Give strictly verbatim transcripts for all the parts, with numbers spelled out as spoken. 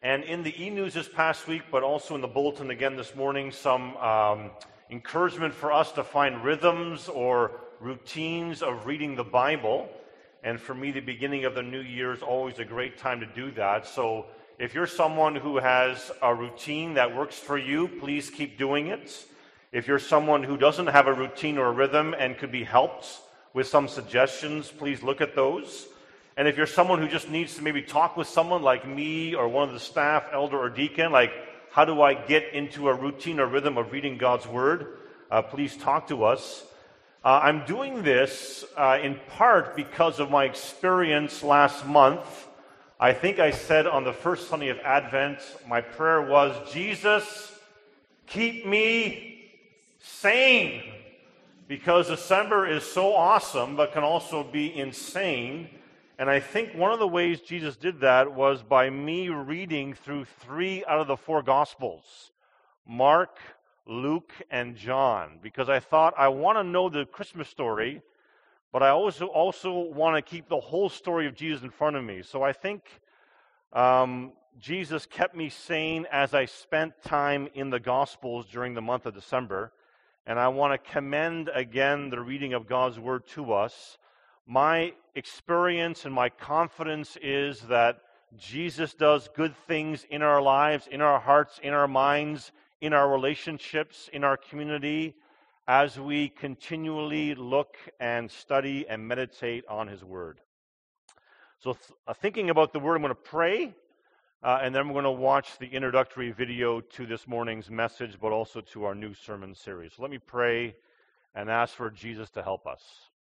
And in the e-news this past week, but also in the bulletin again this morning, some um, encouragement for us to find rhythms or routines of reading the Bible. And for me, the beginning of the new year is always a great time to do that. So if you're someone who has a routine that works for you, please keep doing it. If you're someone who doesn't have a routine or a rhythm and could be helped with some suggestions, please look at those. And if you're someone who just needs to maybe talk with someone like me or one of the staff, elder or deacon, like how do I get into a routine or rhythm of reading God's Word, uh, please talk to us. Uh, I'm doing this uh, in part because of my experience last month. I think I said on the first Sunday of Advent, my prayer was, Jesus, keep me sane. Because December is so awesome, but can also be insane. And I think one of the ways Jesus did that was by me reading through three out of the four Gospels, Mark, Luke, and John, because I thought I want to know the Christmas story, but I also also want to keep the whole story of Jesus in front of me. So I think um, Jesus kept me sane as I spent time in the Gospels during the month of December, and I want to commend again the reading of God's Word to us. My experience and my confidence is that Jesus does good things in our lives, in our hearts, in our minds, in our relationships, in our community, as we continually look and study and meditate on His Word. So th- uh, thinking about the Word, I'm going to pray, uh, and then we're going to watch the introductory video to this morning's message, but also to our new sermon series. So let me pray and ask for Jesus to help us.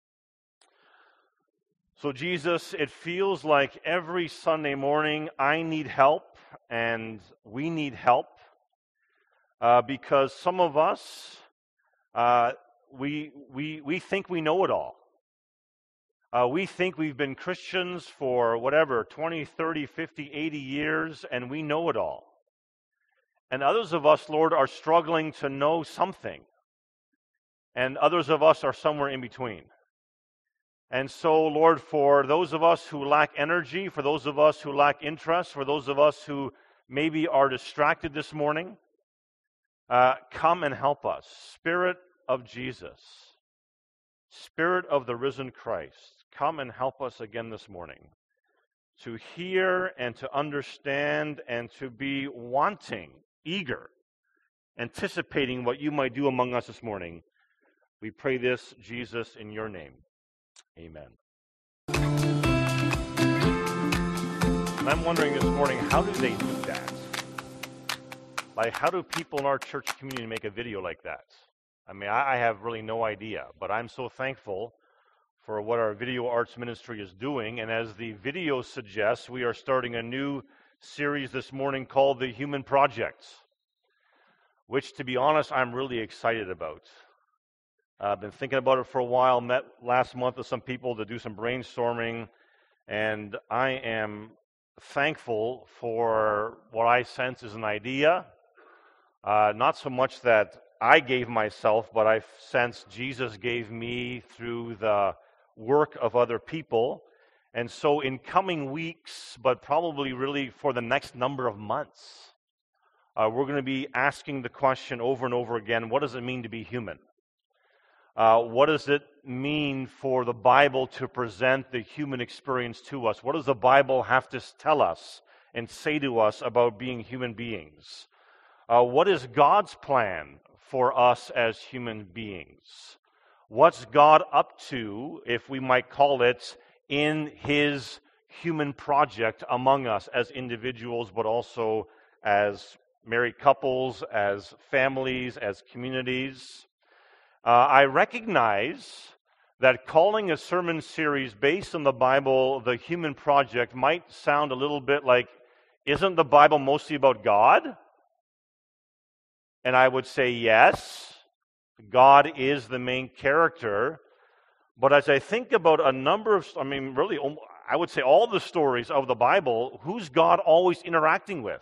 So Jesus, it feels like every Sunday morning I need help and we need help uh, because some of us, uh, we, we, we think we know it all. Uh, we think we've been Christians for whatever, twenty, thirty, fifty, eighty years, and we know it all. And others of us, Lord, are struggling to know something. And others of us are somewhere in between. And so, Lord, for those of us who lack energy, for those of us who lack interest, for those of us who maybe are distracted this morning, uh, come and help us. Spirit of Jesus, Spirit of the risen Christ, come and help us again this morning to hear and to understand and to be wanting, eager, anticipating what you might do among us this morning. We pray this, Jesus, in your name. Amen. And I'm wondering this morning, how do they do that? Like, how do people in our church community make a video like that? I mean, I, I have really no idea, but I'm so thankful for what our video arts ministry is doing. And as the video suggests, we are starting a new series this morning called The Human Project, which, to be honest, I'm really excited about. I've uh, been thinking about it for a while, met last month with some people to do some brainstorming, and I am thankful for what I sense is an idea. Uh, not so much that I gave myself, but I sense Jesus gave me through the work of other people. And so in coming weeks, but probably really for the next number of months, uh, we're going to be asking the question over and over again, what does it mean to be human? Uh, what does it mean for the Bible to present the human experience to us? What does the Bible have to tell us and say to us about being human beings? Uh, what is God's plan for us as human beings? What's God up to, if we might call it, in His human project among us as individuals, but also as married couples, as families, as communities? Uh, I recognize that calling a sermon series based on the Bible the Human Project might sound a little bit like, isn't the Bible mostly about God? And I would say yes, God is the main character. But as I think about a number of, I mean, really, I would say all the stories of the Bible, who's God always interacting with?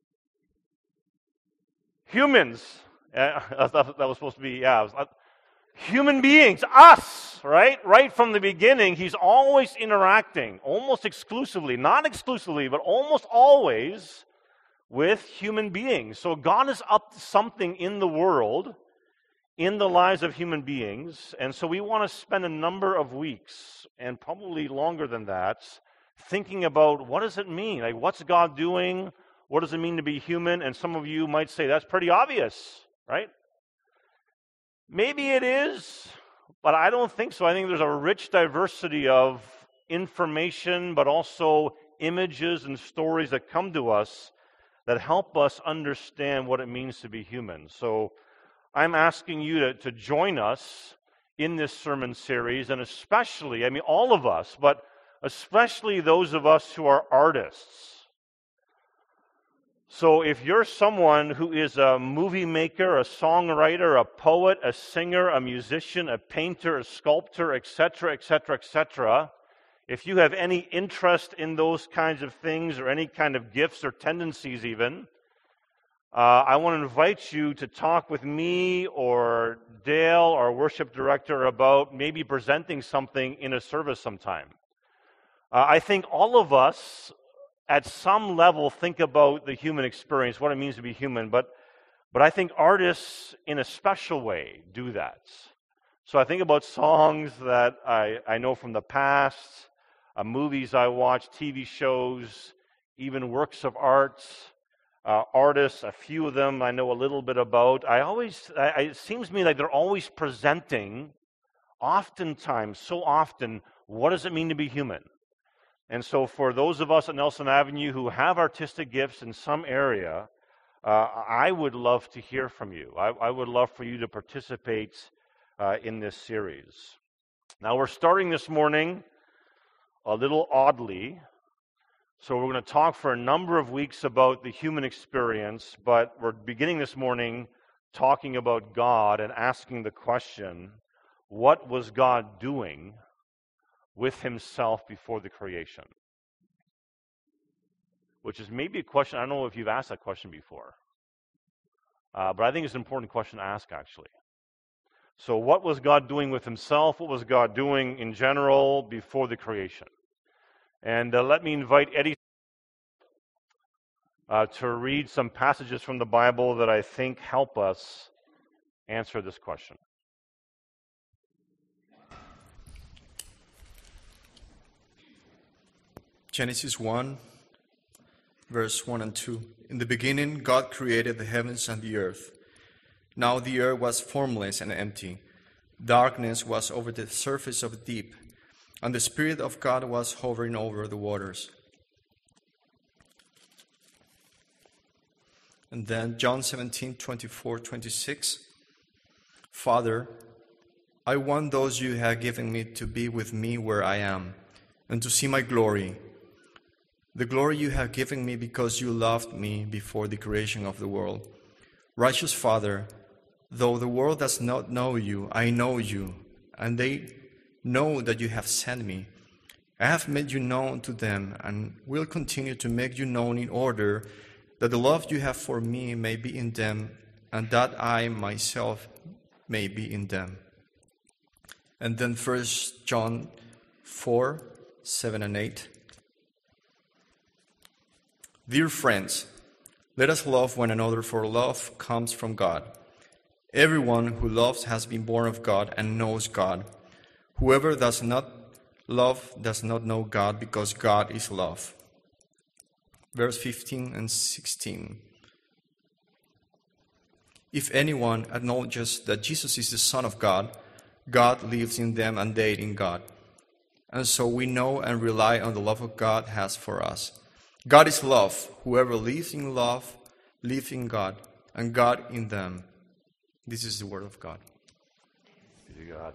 Humans. Uh, that was supposed to be, yeah. Human beings, us, right? Right from the beginning, he's always interacting, almost exclusively, not exclusively, but almost always with human beings. So God is up to something in the world, in the lives of human beings, and so we want to spend a number of weeks, and probably longer than that, thinking about what does it mean? Like, what's God doing? What does it mean to be human? And some of you might say, that's pretty obvious, right? Maybe it is, but I don't think so. I think there's a rich diversity of information, but also images and stories that come to us that help us understand what it means to be human. So I'm asking you to, to join us in this sermon series, and especially, I mean, all of us, but especially those of us who are artists. So if you're someone who is a movie maker, a songwriter, a poet, a singer, a musician, a painter, a sculptor, et cetera, et cetera, et cetera, if you have any interest in those kinds of things or any kind of gifts or tendencies even, uh, I want to invite you to talk with me or Dale, our worship director, about maybe presenting something in a service sometime. Uh, I think all of us at some level think about the human experience, what it means to be human, but but I think artists in a special way do that. So I think about songs that I, I know from the past, uh, movies I watch, T V shows, even works of art, uh, artists, a few of them I know a little bit about. I always, I, it seems to me like they're always presenting, oftentimes, so often, what does it mean to be human? And so for those of us at Nelson Avenue who have artistic gifts in some area, uh, I would love to hear from you. I, I would love for you to participate uh, in this series. Now we're starting this morning a little oddly. So we're going to talk for a number of weeks about the human experience, but we're beginning this morning talking about God and asking the question, what was God doing with himself before the creation? Which is maybe a question, I don't know if you've asked that question before. Uh, but I think it's an important question to ask, actually. So what was God doing with himself? What was God doing in general before the creation? And uh, let me invite Eddie uh, to read some passages from the Bible that I think help us answer this question. Genesis one, verse one and two. In the beginning, God created the heavens and the earth. Now the earth was formless and empty. Darkness was over the surface of the deep, and the Spirit of God was hovering over the waters. And then John seventeen, twenty-four, twenty-six. Father, I want those you have given me to be with me where I am, and to see my glory, the glory you have given me because you loved me before the creation of the world. Righteous Father, though the world does not know you, I know you, and they know that you have sent me. I have made you known to them and will continue to make you known in order that the love you have for me may be in them and that I myself may be in them. And then First John four, seven and eight. Dear friends, let us love one another, for love comes from God. Everyone who loves has been born of God and knows God. Whoever does not love does not know God, because God is love. Verse fifteen and sixteen. If anyone acknowledges that Jesus is the Son of God, God lives in them and they in God. And so we know and rely on the love of God has for us. God is love. Whoever lives in love lives in God, and God in them. This is the word of God. Be to God.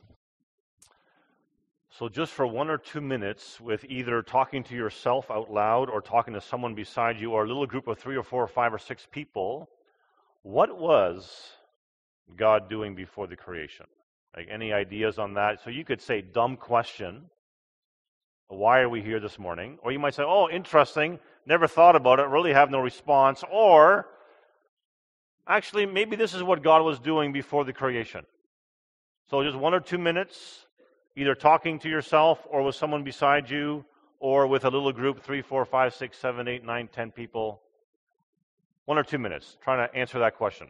So just for one or two minutes, with either talking to yourself out loud or talking to someone beside you, or a little group of three or four or five or six people, what was God doing before the creation? Like, any ideas on that? So you could say, dumb question. Why are we here this morning? Or you might say, oh, interesting, never thought about it, really have no response. Or, actually, maybe this is what God was doing before the creation. So just one or two minutes, either talking to yourself or with someone beside you, or with a little group, three, four, five, six, seven, eight, nine, ten people. One or two minutes, trying to answer that question.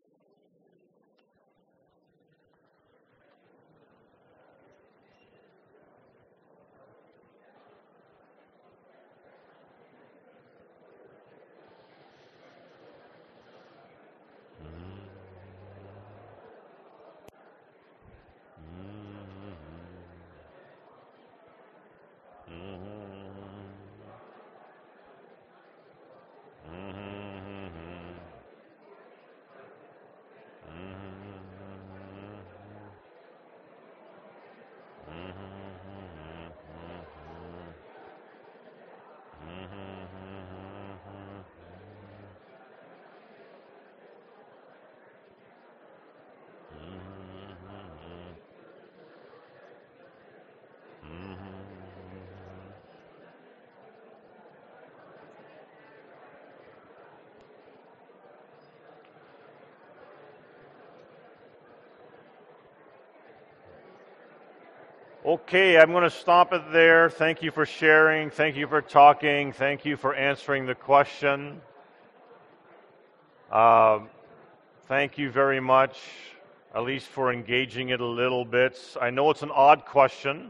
Okay, I'm going to stop it there. Thank you for sharing. Thank you for talking. Thank you for answering the question. Uh, thank you very much, at least for engaging it a little bit. I know it's an odd question.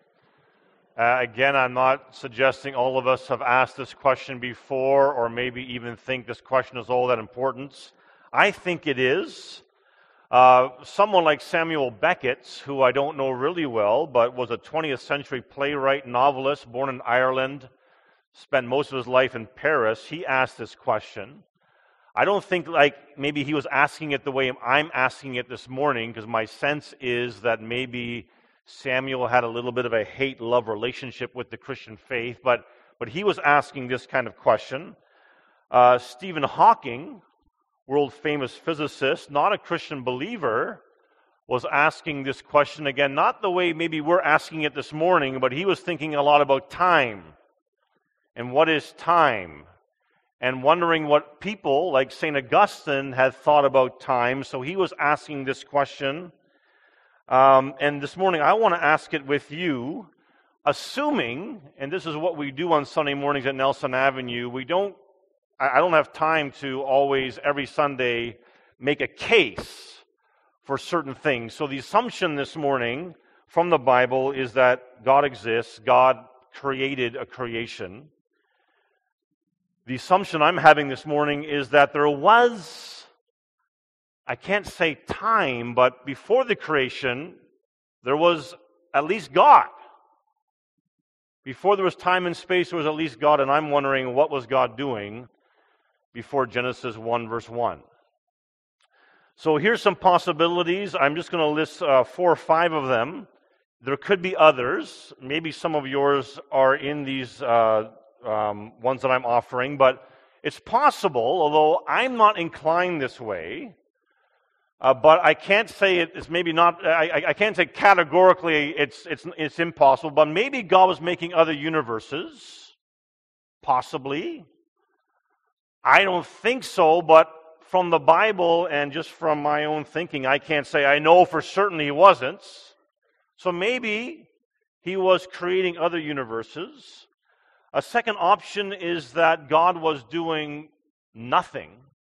Uh, again, I'm not suggesting all of us have asked this question before or maybe even think this question is all that important. I think it is. Uh, someone like Samuel Beckett, who I don't know really well, but was a twentieth century playwright, novelist, born in Ireland, spent most of his life in Paris, he asked this question. I don't think like maybe he was asking it the way I'm asking it this morning, because my sense is that maybe Samuel had a little bit of a hate-love relationship with the Christian faith, but, but he was asking this kind of question. Uh, Stephen Hawking, world-famous physicist, not a Christian believer, was asking this question again, not the way maybe we're asking it this morning, but he was thinking a lot about time. And what is time? And wondering what people like Saint Augustine had thought about time. So he was asking this question. Um, and this morning I want to ask it with you, assuming, and this is what we do on Sunday mornings at Nelson Avenue, we don't I don't have time to always, every Sunday, make a case for certain things. So the assumption this morning from the Bible is that God exists, God created a creation. The assumption I'm having this morning is that there was, I can't say time, but before the creation, there was at least God. Before there was time and space, there was at least God, and I'm wondering, what was God doing before Genesis one, verse one. So here's some possibilities. I'm just going to list uh, four or five of them. There could be others. Maybe some of yours are in these uh, um, ones that I'm offering, but it's possible, although I'm not inclined this way, uh, but I can't say it, it's maybe not, I, I can't say categorically it's, it's, it's impossible, but maybe God was making other universes, possibly. I don't think so, but from the Bible and just from my own thinking, I can't say I know for certain he wasn't. So maybe he was creating other universes. A second option is that God was doing nothing.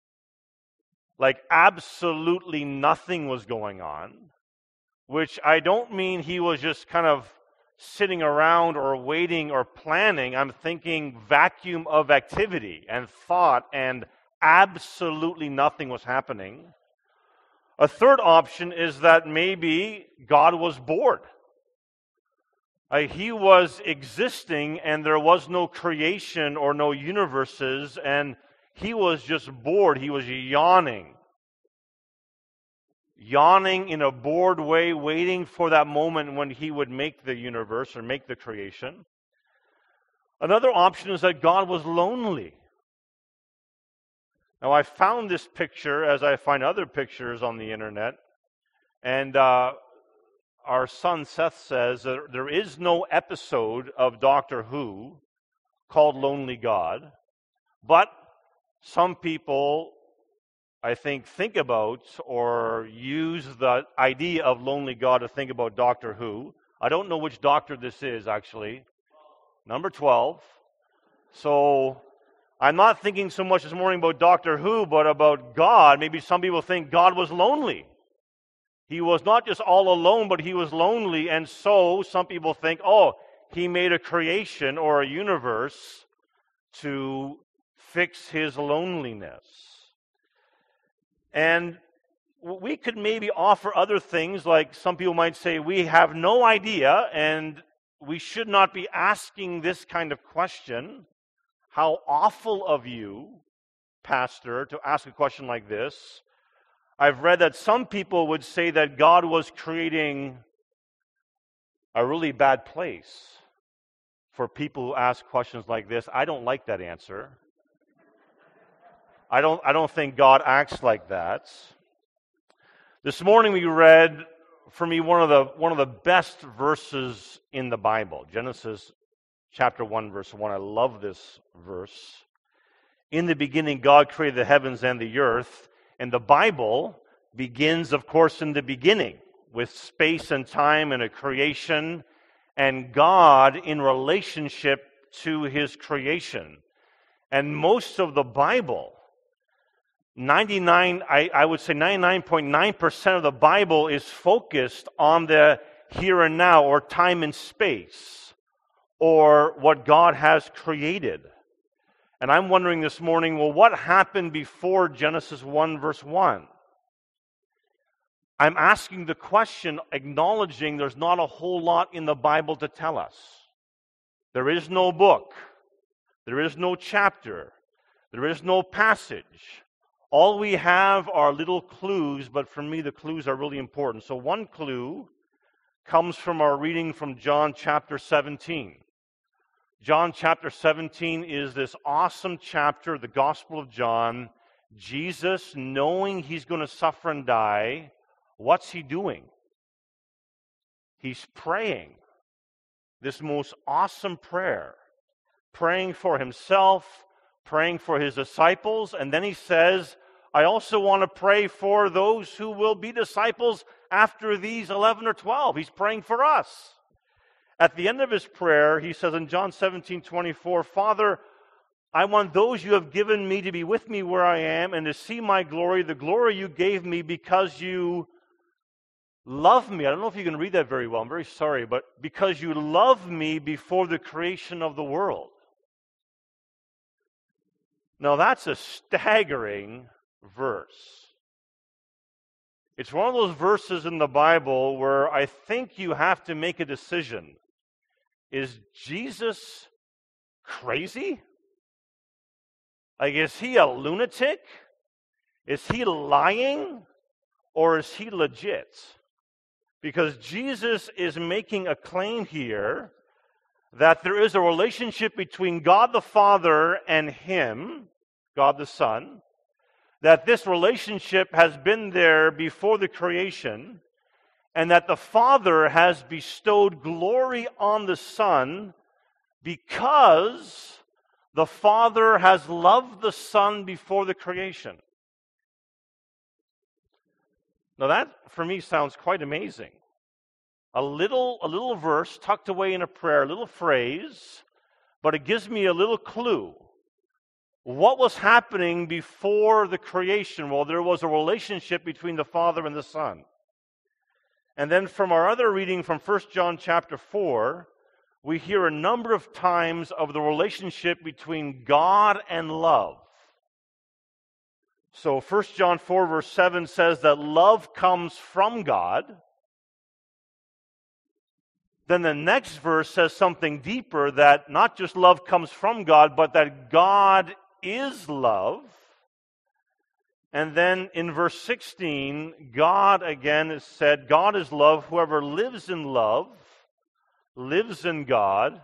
Like absolutely nothing was going on, which I don't mean he was just kind of sitting around or waiting or planning. I'm thinking vacuum of activity and thought, and absolutely nothing was happening. A third option is that maybe God was bored. Uh, he was existing and there was no creation or no universes, and he was just bored. He was yawning. Yawning in a bored way, waiting for that moment when he would make the universe or make the creation. Another option is that God was lonely. Now, I found this picture, as I find other pictures on the internet, and uh, our son Seth says that there is no episode of Doctor Who called Lonely God, but some people I think, think about or use the idea of lonely God to think about Doctor Who. I don't know which doctor this is, actually. Number twelve. So I'm not thinking so much this morning about Doctor Who, but about God. Maybe some people think God was lonely. He was not just all alone, but he was lonely. And so some people think, oh, he made a creation or a universe to fix his loneliness. And we could maybe offer other things, like some people might say, we have no idea, and we should not be asking this kind of question. How awful of you, Pastor, to ask a question like this. I've read that some people would say that God was creating a really bad place for people who ask questions like this. I don't like that answer. I don't, I don't think God acts like that. This morning we read, for me, one of the one of the best verses in the Bible, Genesis chapter one, verse one. I love this verse. In the beginning, God created the heavens and the earth, and the Bible begins, of course, in the beginning, with space and time and a creation, and God in relationship to his creation. And most of the Bible, ninety-nine, I, I would say ninety-nine point nine percent of the Bible is focused on the here and now, or time and space, or what God has created. And I'm wondering this morning, well, what happened before Genesis one, verse one? I'm asking the question, acknowledging there's not a whole lot in the Bible to tell us. There is no book. There is no chapter. There is no passage. All we have are little clues, but for me the clues are really important. So one clue comes from our reading from John chapter seventeen. John chapter seventeen is this awesome chapter, the Gospel of John. Jesus, knowing he's going to suffer and die, what's he doing? He's praying this most awesome prayer, praying for himself, praying for his disciples, and then he says, I also want to pray for those who will be disciples after these eleven or twelve. He's praying for us. At the end of his prayer, he says in John seventeen twenty-four, Father, I want those you have given me to be with me where I am and to see my glory, the glory you gave me because you love me. I don't know if you can read that very well. I'm very sorry, but because you love me before the creation of the world. Now that's a staggering verse. It's one of those verses in the Bible where I think you have to make a decision. Is Jesus crazy? Like, is he a lunatic? Is he lying? Or is he legit? Because Jesus is making a claim here that there is a relationship between God the Father and him, God the Son, that this relationship has been there before the creation, and that the Father has bestowed glory on the Son because the Father has loved the Son before the creation. Now that, for me, sounds quite amazing. A little, a little verse tucked away in a prayer, a little phrase, but it gives me a little clue. What was happening before the creation? Well, there was a relationship between the Father and the Son. And then from our other reading from First John chapter four, we hear a number of times of the relationship between God and love. So First John four verse seven says that love comes from God. Then the next verse says something deeper, that not just love comes from God, but that God is love. And then in verse sixteen, God again is said, God is love. Whoever lives in love lives in God,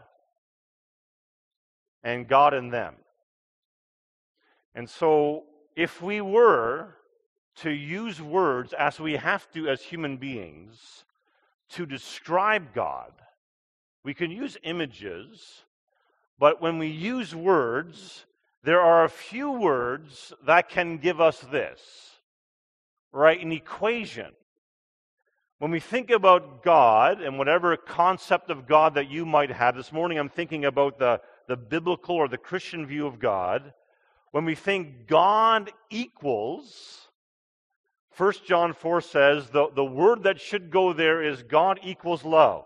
and God in them. And so if we were to use words, as we have to as human beings, to describe God, we can use images, but when we use words, there are a few words that can give us this, right? An equation. When we think about God and whatever concept of God that you might have, this morning I'm thinking about the, the biblical or the Christian view of God. When we think God equals, First John four says the, the word that should go there is God equals love.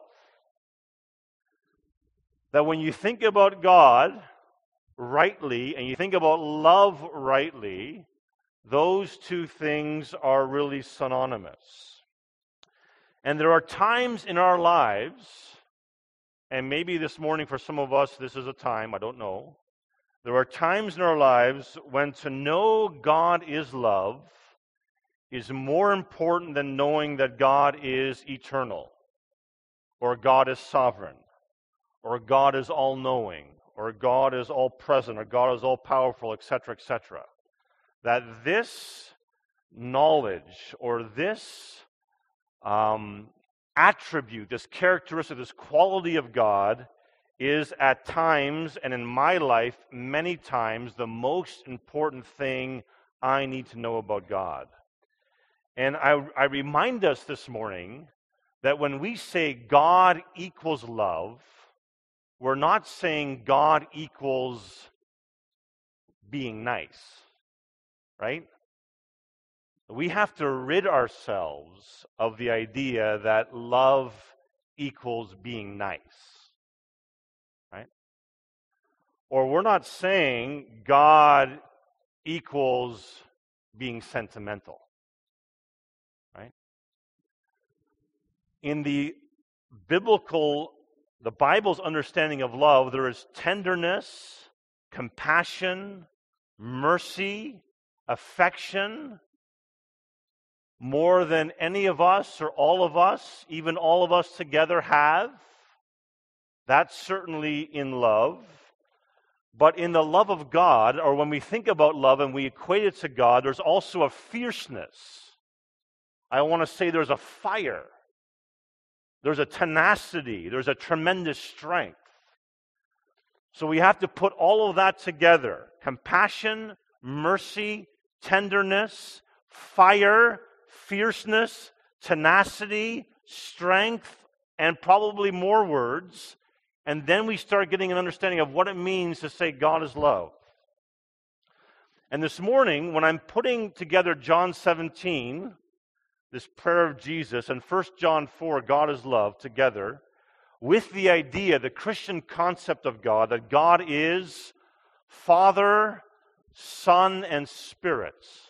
That when you think about God rightly and you think about love rightly, those two things are really synonymous. And there are times in our lives, and maybe this morning for some of us this is a time, I don't know. There are times in our lives when to know God is love is more important than knowing that God is eternal, or God is sovereign, or God is all-knowing, or God is all-present, or God is all-powerful, et cetera, et cetera. That this knowledge or this um, attribute, this characteristic, this quality of God is at times, and in my life, many times, the most important thing I need to know about God. And I, I remind us this morning that when we say God equals love, we're not saying God equals being nice, right? We have to rid ourselves of the idea that love equals being nice, right? Or we're not saying God equals being sentimental, right? In the biblical, the Bible's understanding of love, there is tenderness, compassion, mercy, affection, more than any of us or all of us, even all of us together have. That's certainly in love. But in the love of God, or when we think about love and we equate it to God, there's also a fierceness. I want to say there's a fire. There's a tenacity. There's a tremendous strength. So we have to put all of that together. Compassion, mercy, tenderness, fire, fierceness, tenacity, strength, and probably more words. And then we start getting an understanding of what it means to say God is love. And this morning, when I'm putting together John seventeen, this prayer of Jesus, and First John four, God is love, together, with the idea, the Christian concept of God, that God is Father, Son, and Spirit,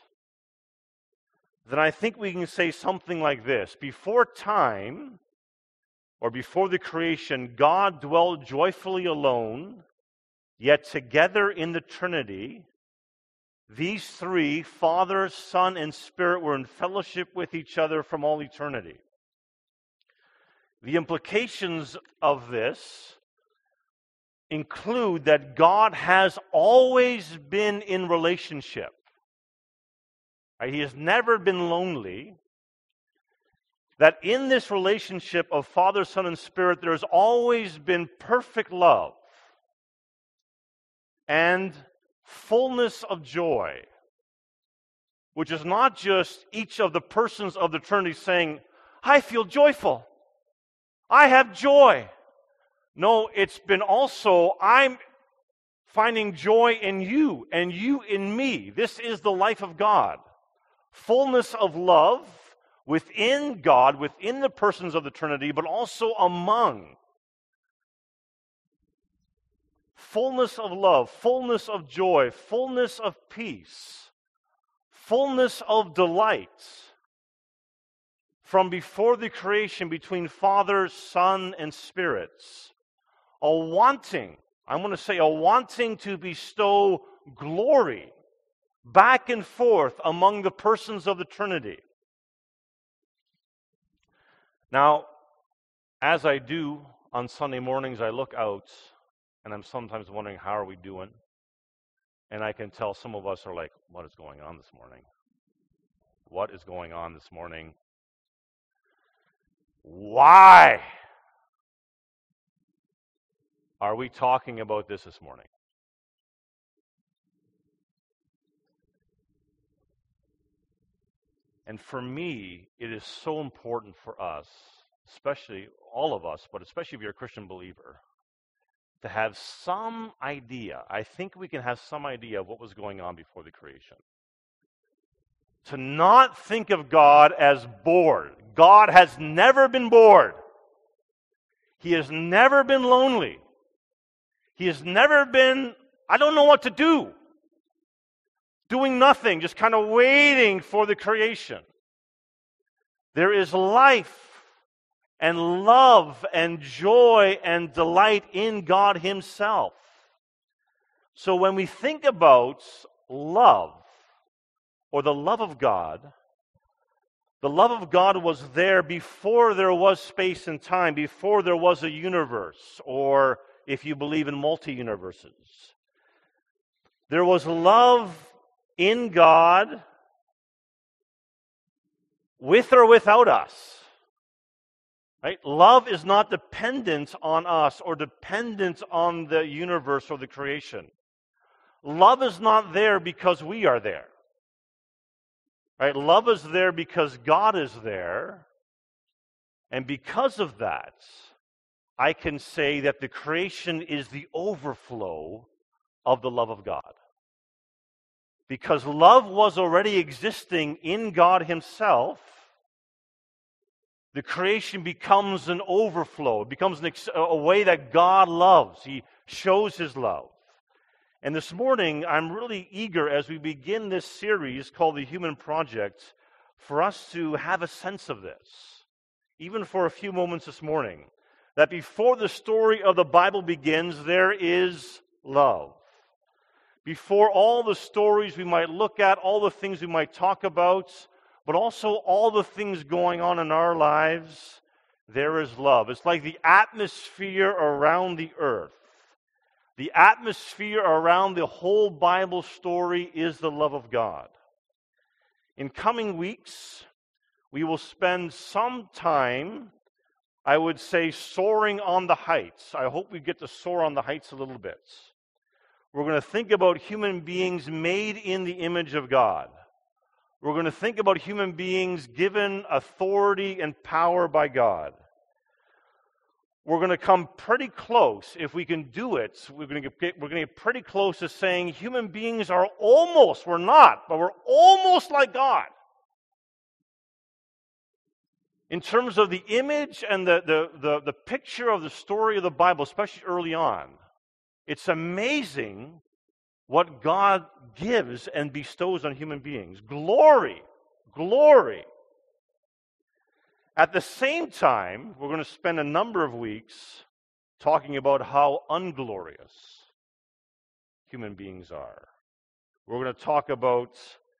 then I think we can say something like this. Before time, or before the creation, God dwelled joyfully alone, yet together in the Trinity, these three, Father, Son, and Spirit, were in fellowship with each other from all eternity. The implications of this include that God has always been in relationship. Right? He has never been lonely. That in this relationship of Father, Son, and Spirit, there's always been perfect love and fullness of joy, which is not just each of the persons of the Trinity saying, I feel joyful. I have joy. No, it's been also, I'm finding joy in you and you in me. This is the life of God. Fullness of love within God, within the persons of the Trinity, but also among. Fullness of love, fullness of joy, fullness of peace, fullness of delight from before the creation between Father, Son, and Spirits. A wanting, I'm going to say a wanting to bestow glory back and forth among the persons of the Trinity. Now, as I do on Sunday mornings, I look out and I'm sometimes wondering, how are we doing? And I can tell some of us are like, what is going on this morning? What is going on this morning? Why are we talking about this this morning? And for me, it is so important for us, especially all of us, but especially if you're a Christian believer, to have some idea. I think we can have some idea of what was going on before the creation. To not think of God as bored. God has never been bored. He has never been lonely. He has never been, I don't know what to do. Doing nothing, just kind of waiting for the creation. There is life and love and joy and delight in God Himself. So when we think about love, or the love of God, the love of God was there before there was space and time, before there was a universe, or if you believe in multi-universes. There was love in God with or without us. Right? Love is not dependent on us or dependent on the universe or the creation. Love is not there because we are there. Right? Love is there because God is there. And because of that, I can say that the creation is the overflow of the love of God. Because love was already existing in God Himself, the creation becomes an overflow. It becomes an ex- a way that God loves. He shows His love. And this morning, I'm really eager as we begin this series called The Human Project for us to have a sense of this, even for a few moments this morning, that before the story of the Bible begins, there is love. Before all the stories we might look at, all the things we might talk about, but also all the things going on in our lives, there is love. It's like the atmosphere around the earth. The atmosphere around the whole Bible story is the love of God. In coming weeks, we will spend some time, I would say, soaring on the heights. I hope we get to soar on the heights a little bit. We're going to think about human beings made in the image of God. We're going to think about human beings given authority and power by God. We're going to come pretty close, if we can do it, we're going to get, we're going to get pretty close to saying human beings are almost, we're not, but we're almost like God. In terms of the image and the, the, the, the picture of the story of the Bible, especially early on, it's amazing what God gives and bestows on human beings. Glory, glory. At the same time, we're going to spend a number of weeks talking about how unglorious human beings are. We're going to talk about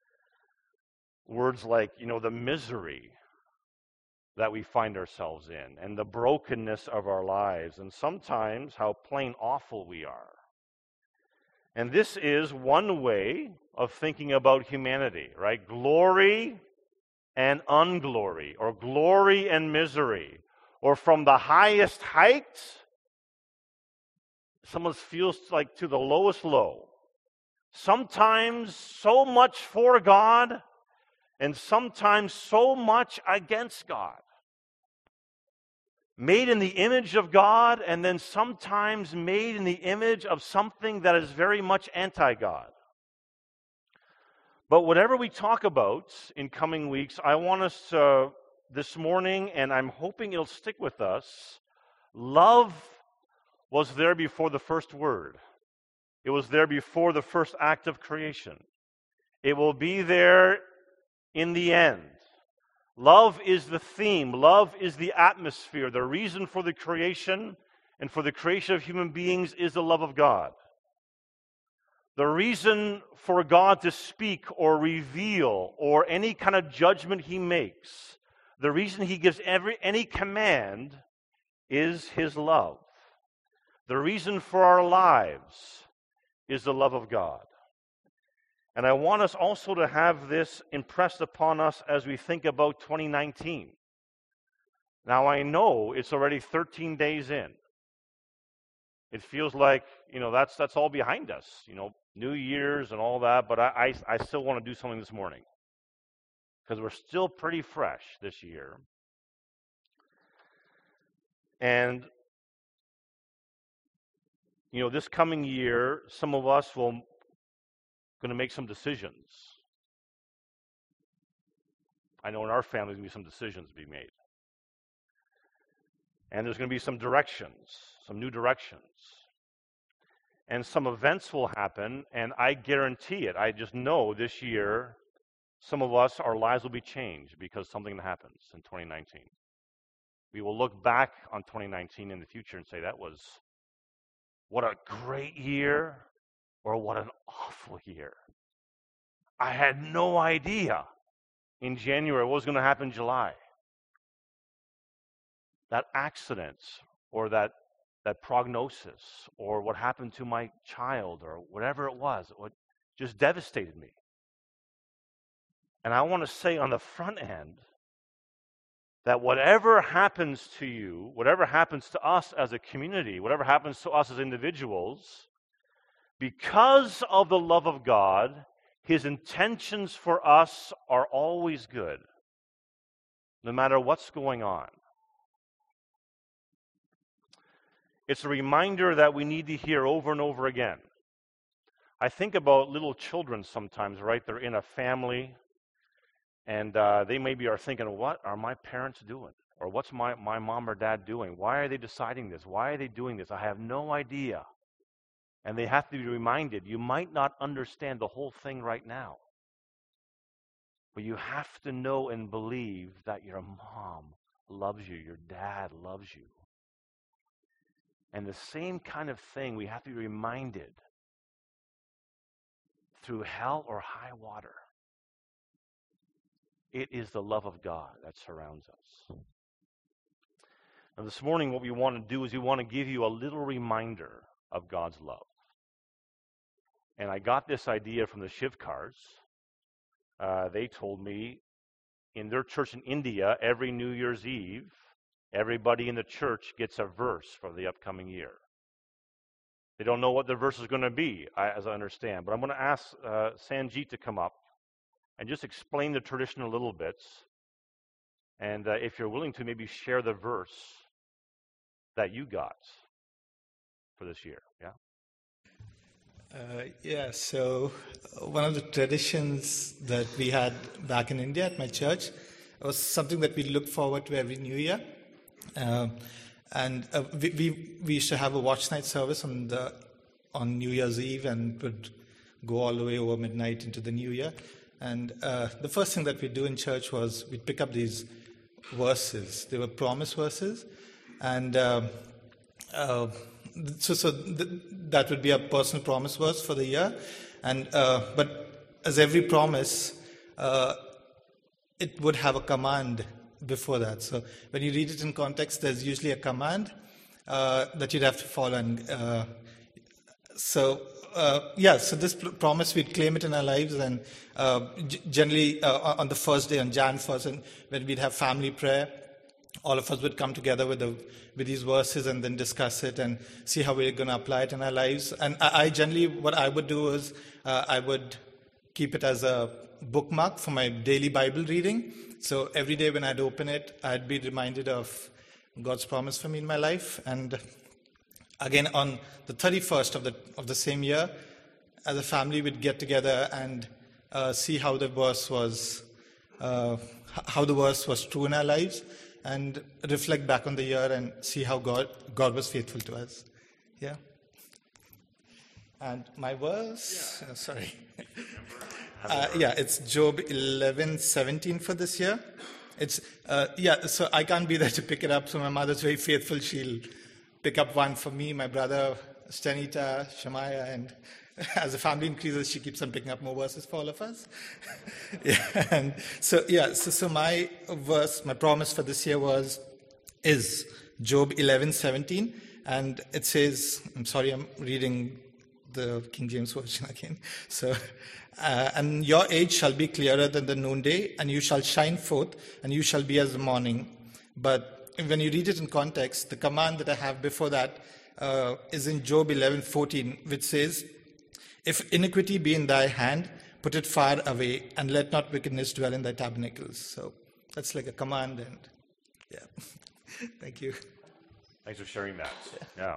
words like, you know, the misery that we find ourselves in and the brokenness of our lives, and sometimes how plain awful we are. And this is one way of thinking about humanity, right? Glory and unglory, or glory and misery, or from the highest height, someone feels like to the lowest low. Sometimes so much for God, and sometimes so much against God. Made in the image of God, and then sometimes made in the image of something that is very much anti-God. But whatever we talk about in coming weeks, I want us to, this morning, and I'm hoping it'll stick with us, love was there before the first word. It was there before the first act of creation. It will be there in the end. Love is the theme. Love is the atmosphere. The reason for the creation and for the creation of human beings is the love of God. The reason for God to speak or reveal or any kind of judgment He makes, the reason He gives every any command is His love. The reason for our lives is the love of God. And I want us also to have this impressed upon us as we think about twenty nineteen. Now, I know it's already thirteen days in. It feels like, you know, that's that's all behind us, you know, New Year's and all that, but I, I, I still want to do something this morning. because we're still pretty fresh this year. And, you know, this coming year, some of us will going to make some decisions. I know in our family there's going to be some decisions to be made. And there's going to be some directions, some new directions. And some events will happen, and I guarantee it. I just know this year, some of us, our lives will be changed because something happens in twenty nineteen. We will look back on twenty nineteen in the future and say, that was, what a great year, or what an awful year. I had no idea in January what was going to happen in July. That accident, or that that prognosis, or what happened to my child, or whatever it was, it just devastated me. And I want to say on the front end that whatever happens to you, whatever happens to us as a community, whatever happens to us as individuals, because of the love of God, His intentions for us are always good, no matter what's going on. It's a reminder that we need to hear over and over again. I think about little children sometimes, right? They're in a family, and uh, they maybe are thinking, what are my parents doing? Or what's my, my mom or dad doing? Why are they deciding this? Why are they doing this? I have no idea. And they have to be reminded, you might not understand the whole thing right now, but you have to know and believe that your mom loves you, your dad loves you. And the same kind of thing we have to be reminded through hell or high water. It is the love of God that surrounds us. Now this morning what we want to do is we want to give you a little reminder of God's love. And I got this idea from the Shivkars. Uh, they told me in their church in India, every New Year's Eve, everybody in the church gets a verse for the upcoming year. They don't know what the verse is going to be, I, as I understand. But I'm going to ask uh, Sanjeet to come up and just explain the tradition a little bit. And uh, if you're willing to, maybe share the verse that you got for this year. Yeah? Uh, yeah, so one of the traditions that we had back in India at my church was something that we look forward to every New Year. Uh, and uh, we, we we used to have a watch night service on the on New Year's Eve, and would go all the way over midnight into the New Year. And uh, the first thing that we'd do in church was we'd pick up these verses. They were promise verses, and uh, uh, so so th- that would be a personal promise verse for the year. And uh, but as every promise, uh, it would have a command before that. So when you read it in context, there's usually a command uh, that you'd have to follow. And uh, so, uh, yeah, so this pr- promise, we'd claim it in our lives. And uh, g- generally uh, on the first day, on January first, and when we'd have family prayer, all of us would come together with the with these verses and then discuss it and see how we're going to apply it in our lives. And I, I generally, what I would do is uh, I would keep it as a bookmark for my daily Bible reading. So every day when I'd open it, I'd be reminded of God's promise for me in my life. And again, on the thirty-first of the of the same year, as a family, we'd get together and uh, see how the verse was, uh, how the verse was true in our lives, and reflect back on the year and see how God God was faithful to us. Yeah. And my verse, yeah. uh, sorry. Uh, yeah, it's Job eleven seventeen for this year. It's uh, yeah, so I can't be there to pick it up. So my mother's very faithful. She'll pick up one for me, my brother, Stanita, Shemaiah, and as the family increases, she keeps on picking up more verses for all of us. yeah, and so yeah, so so my verse, my promise for this year was is Job eleven seventeen, and it says, I'm sorry, I'm reading the King James Version again. So, uh, and your age shall be clearer than the noonday, and you shall shine forth, and you shall be as the morning. But when you read it in context, the command that I have before that uh, is in Job eleven fourteen, which says, if iniquity be in thy hand, put it far away, and let not wickedness dwell in thy tabernacles. So that's like a command, and yeah. Thank you. Thanks for sharing that. Yeah.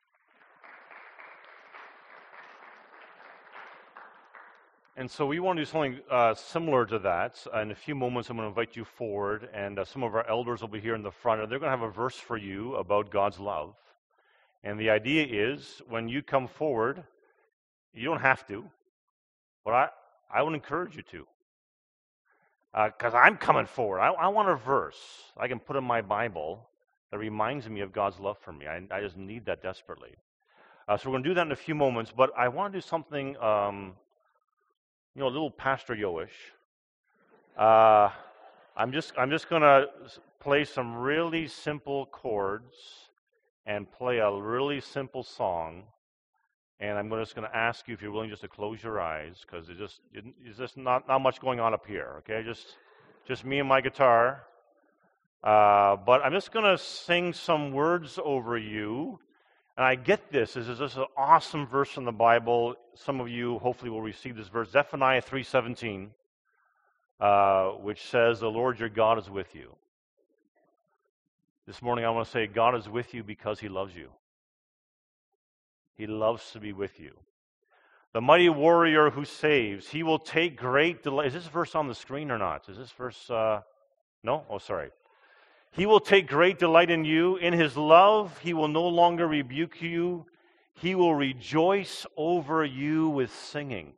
And so we want to do something uh, similar to that. In a few moments, I'm going to invite you forward, and uh, some of our elders will be here in the front, and they're going to have a verse for you about God's love. And the idea is, when you come forward, you don't have to, but I, I would encourage you to. Because uh, I'm coming forward. I, I want a verse I can put in my Bible that reminds me of God's love for me. I, I just need that desperately. Uh, so we're going to do that in a few moments, but I want to do something... Um, You know, a little Pastor Yo-ish. Uh, I'm just I'm just gonna play some really simple chords and play a really simple song, and I'm just gonna ask you if you're willing just to close your eyes, because it's just it's just not not much going on up here. Okay, just just me and my guitar. Uh, but I'm just gonna sing some words over you. And I get this. This is just an awesome verse from the Bible. Some of you hopefully will receive this verse. Zephaniah three seventeen, uh, which says, "The Lord your God is with you." This morning I want to say God is with you because He loves you. He loves to be with you. The mighty warrior who saves, He will take great delight. Is this verse on the screen or not? Is this verse... Uh, no? Oh, sorry. He will take great delight in you. In His love, He will no longer rebuke you. He will rejoice over you with singing.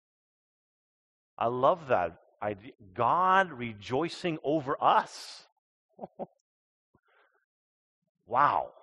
I love that idea. God rejoicing over us. Wow.